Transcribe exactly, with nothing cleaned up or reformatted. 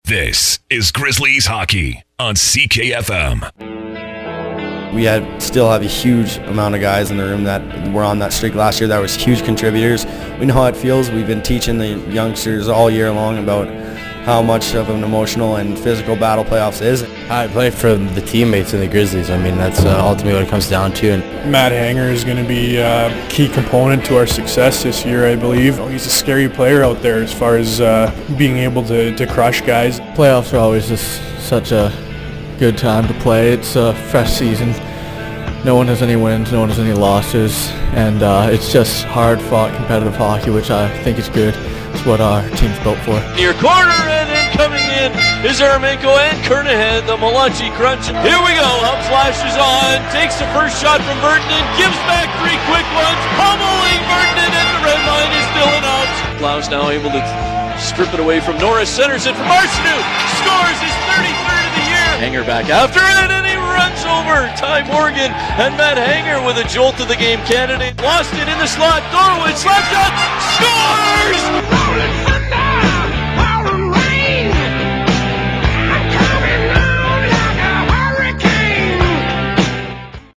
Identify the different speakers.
Speaker 1: This is Grizzlies Hockey on C K F M.
Speaker 2: We had still have a huge amount of guys in the room that were on that streak last year that was huge contributors. We know how it feels. We've been teaching the youngsters all year long about how much of an emotional and physical battle playoffs is.
Speaker 3: I play for the teammates in the Grizzlies. I mean, that's uh, ultimately what it comes down to. And
Speaker 4: Matt Hanger is going to be a key component to our success this year, I believe. He's a scary player out there as far as uh, being able to, to crush guys.
Speaker 5: Playoffs are always just such a good time to play. It's a fresh season. No one has any wins, no one has any losses, and uh, it's just hard-fought competitive hockey, which I think is good. It's what our team's built for.
Speaker 6: Near corner, and then coming in is Aramenko and Kernahan, the Malachi crunch. Here we go, Hub flashes on, takes the first shot from Burton, gives back three quick ones, pummeling Burton, and the red line is still in out. Blau's now able to strip it away from Norris, centers it from Arsenault, scores his thirty-third of the year. Hanger back after it, and he runs over Ty Morgan, and Matt Hanger with a jolt of the game candidate. Lost it in the slot, Norwood, slap shot, scores!